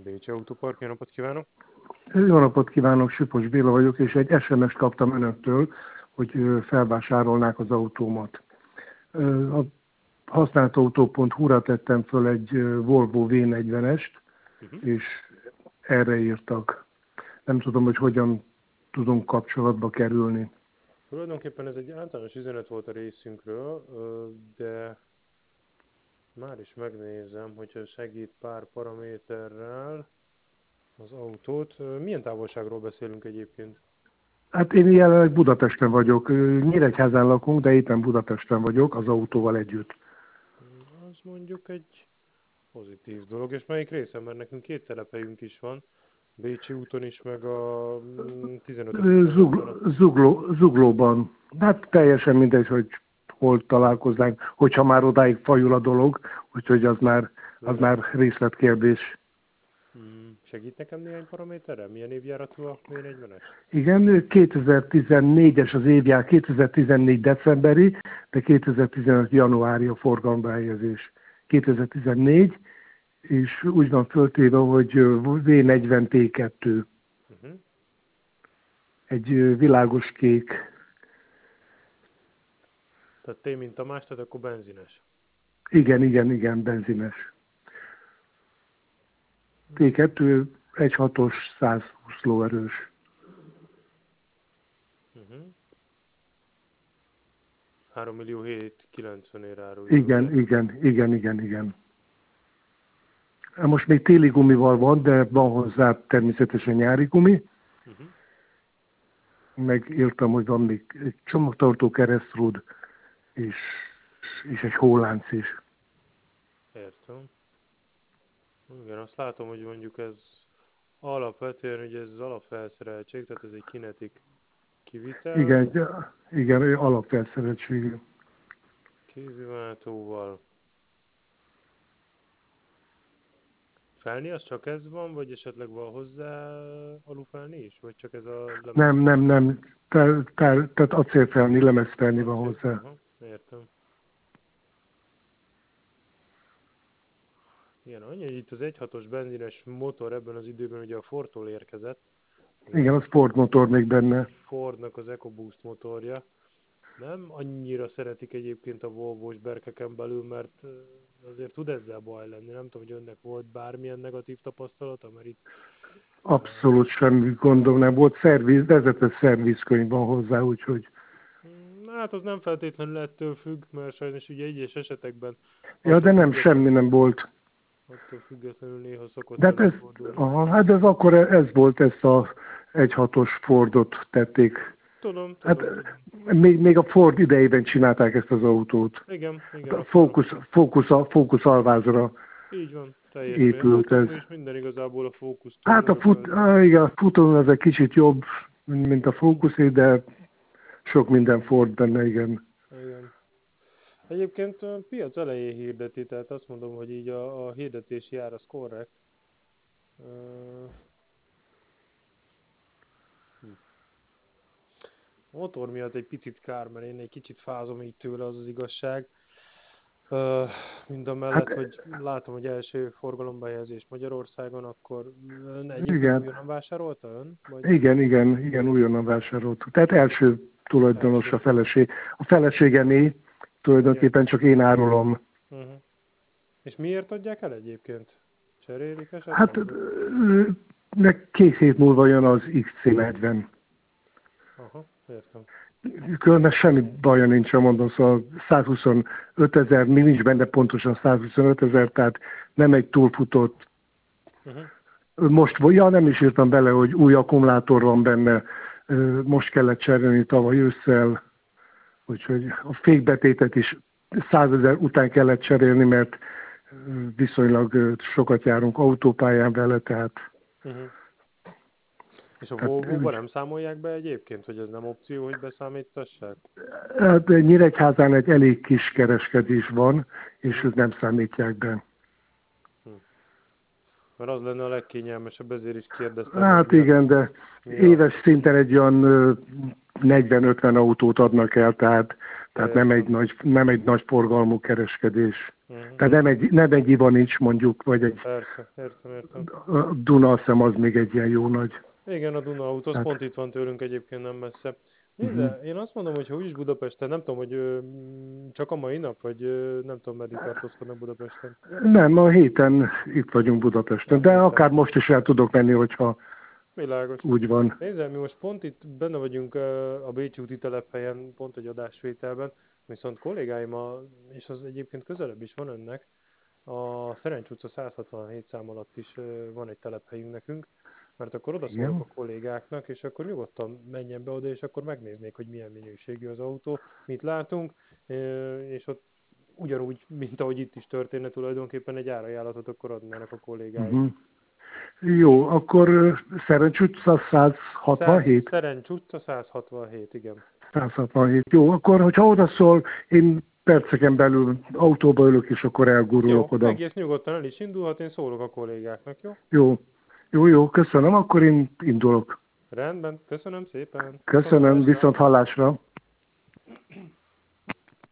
Bécsi Autópark, jó napot kívánok! Jó napot kívánok, Sipos Béla vagyok, és egy SMS-t kaptam önöktől, hogy felvásárolnák az autómat. A használtautó.hu-ra tettem föl egy Volvo V40-est, és erre írtak. Nem tudom, hogy hogyan tudunk kapcsolatba kerülni. Tulajdonképpen ez egy általános üzenet volt a részünkről, de már is megnézem, hogyha segít pár paraméterrel az autót. Milyen távolságról beszélünk egyébként? Hát én jelenleg Budapesten vagyok. Nyíregyházán lakunk, de éppen Budapesten vagyok az autóval együtt. Az mondjuk egy pozitív dolog. És melyik részen? Mert nekünk két telephelyünk is van. Bécsi úton is, meg a 15. Zuglóban. Hát teljesen mindegy, hogy hol találkoznánk, hogyha már odáig fajul a dolog, úgyhogy az már részletkérdés. Segít nekem néhány paraméterre? Milyen évjáratú a V40-es? Igen, 2014-es az évjár, 2014 decemberi, de 2015 januári a forgalomba helyezés. 2014, és úgy van föltéve, hogy V40 T2. Egy világos kék. Tehát T, mint Tamás, tehát akkor benzines. Igen, benzines. T2 1.6-os 120 lóerős. 3.790.000 árulja. Igen. Most még téli gumival van, de van hozzá természetesen nyári gumi. Megírtam, hogy van még egy csomagtartó keresztrúd, és egy hólánc is. Értem. Igen, azt látom, hogy mondjuk ez alapvetően, ugye ez az alapfelszereltség, tehát ez egy kinetik kivitel. Igen, alapfelszereltség. Kéziváltóval. Felni az csak ez van, vagy esetleg van hozzá alufelni is? Vagy csak ez a lemez? Nem. Tehát acélfelni, lemezfelni van hozzá. Aha, értem. Igen, annyi, hogy itt az 1.6-os benzines motor ebben az időben ugye a Fordtól érkezett. Igen, az Ford motor még benne. Fordnak az EcoBoost motorja. Nem annyira szeretik egyébként a Volvo-s berkeken belül, mert azért tud ezzel baj lenni. Nem tudom, hogy önnek volt bármilyen negatív tapasztalata, mert itt... Abszolút semmi gondom nem volt. Vezetett szervizkönyv van hozzá, úgyhogy... Hát az nem feltétlenül ettől függ, mert sajnos ugye egyes esetekben... Ja, de nem, semmi nem volt. Attól függetlenül néha szokott de hát ez akkor ez volt, ezt a 1.6-os Fordot tették. Tudom. Hát még a Ford idejében csinálták ezt az autót. Igen. A Focus alvázra így van, épült ez. És minden igazából a Focus. Hát a futón ez egy kicsit jobb, mint a Focusé, de sok minden Ford benne, igen. Egyébként a piac elején hirdeti, tehát azt mondom, hogy így a hirdetési ár az korrekt. A motor miatt egy picit kár, mert én egy kicsit fázom így tőle, az igazság. Mindamellett, hogy látom, hogy első forgalomba helyezés Magyarországon, akkor egyébként újonnan vásárolta ön? Vagy? Igen, újonnan vásárolt. Tehát első tulajdonos a feleségemé, tulajdonképpen csak én árulom. És miért adják el egyébként? Cserélik esetleg? Hát 2 hét múlva jön az XC40. Aha, értem. Különben semmi baja nincs, mondom, szóval 125.000, még nincs benne pontosan 125.000, tehát nem egy túlfutott. Most, nem is írtam bele, hogy új akkumulátor van benne, most kellett cserélni tavaly ősszel, úgyhogy a fékbetétet is 100.000 után kellett cserélni, mert viszonylag sokat járunk autópályán vele, tehát... És a Volvo-ban nem számolják be egyébként, hogy ez nem opció, hogy beszámítassák? Hát Nyíregyházán egy elég kis kereskedés van, és ők nem számítják be. Mert az lenne a legkényelmesebb, ezért is kérdeztem. Hát igen, de éves szinten egy olyan 40-50 autót adnak el, tehát nem egy nagy forgalmú kereskedés. Tehát nem egy Ivanics mondjuk, vagy egy Persze, értem. Duna, azt hiszem az még egy ilyen jó nagy. Igen, a Duna autó, az Tehát, pont itt van tőlünk egyébként nem messze. Nézd, én azt mondom, hogy ha úgyis Budapesten, nem tudom, hogy csak a mai nap, vagy nem tudom, meddig tartózkodnak Budapesten. nem, a héten itt vagyunk Budapesten, de Héten. akár most is el tudok menni, hogyha Világos. úgy van. Nézd, mi most pont itt benne vagyunk a Bécsi úti telephelyen, pont egy adásvételben, viszont kollégáim, és az egyébként közelebb is van önnek, a Szerencs utca 167 szám alatt is van egy telephelyünk nekünk, mert akkor oda szólok Igen. a kollégáknak, és akkor nyugodtan menjen be oda, és akkor megnéznék, hogy milyen minőségű az autó, mit látunk, és ott ugyanúgy, mint ahogy itt is történne, tulajdonképpen egy árajánlatot akkor adnának a kollégáik. Jó, akkor Szerencs utca 167? Szerencs utca 167, igen. 167. Jó, akkor hogyha oda szól, én perceken belül autóba ülök, és akkor elgurulok Jó, oda. egész nyugodtan el is indulhat, én szólok a kollégáknak, jó? Jó, köszönöm, akkor én indulok. Rendben, köszönöm szépen. Köszönöm, viszont hallásra.